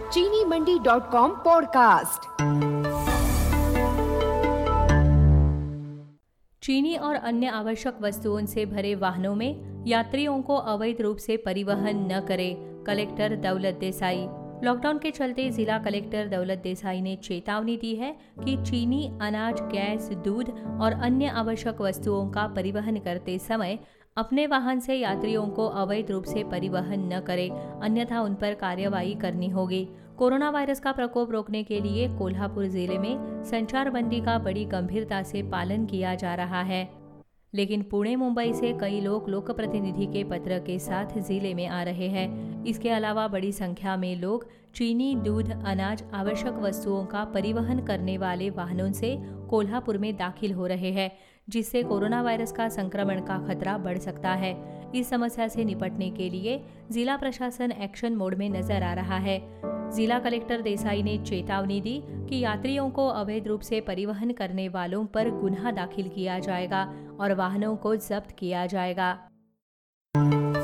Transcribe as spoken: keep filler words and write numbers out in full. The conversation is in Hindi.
चीनी मंडी डॉट कॉम पॉडकास्ट। चीनी और अन्य आवश्यक वस्तुओं से भरे वाहनों में यात्रियों को अवैध रूप से परिवहन न करें, कलेक्टर दौलत देसाई। लॉकडाउन के चलते जिला कलेक्टर दौलत देसाई ने चेतावनी दी है कि चीनी, अनाज, गैस, दूध और अन्य आवश्यक वस्तुओं का परिवहन करते समय अपने वाहन से यात्रियों को अवैध रूप से परिवहन न करें, अन्यथा उन पर कार्रवाई करनी होगी। कोरोना वायरस का प्रकोप रोकने के लिए कोल्हापुर जिले में संचारबंदी का बड़ी गंभीरता से पालन किया जा रहा है, लेकिन पुणे, मुंबई से कई लोग लोक प्रतिनिधि के पत्र के साथ जिले में आ रहे हैं। इसके अलावा बड़ी संख्या में लोग चीनी, दूध, अनाज, आवश्यक वस्तुओं का परिवहन करने वाले वाहनों से कोल्हापुर में दाखिल हो रहे हैं, जिससे कोरोना वायरस का संक्रमण का खतरा बढ़ सकता है। इस समस्या से निपटने के लिए जिला प्रशासन एक्शन मोड में नजर आ रहा है। जिला कलेक्टर देसाई ने चेतावनी दी कि यात्रियों को अवैध रूप से परिवहन करने वालों पर गुन्हा दाखिल किया जाएगा और वाहनों को जब्त किया जाएगा।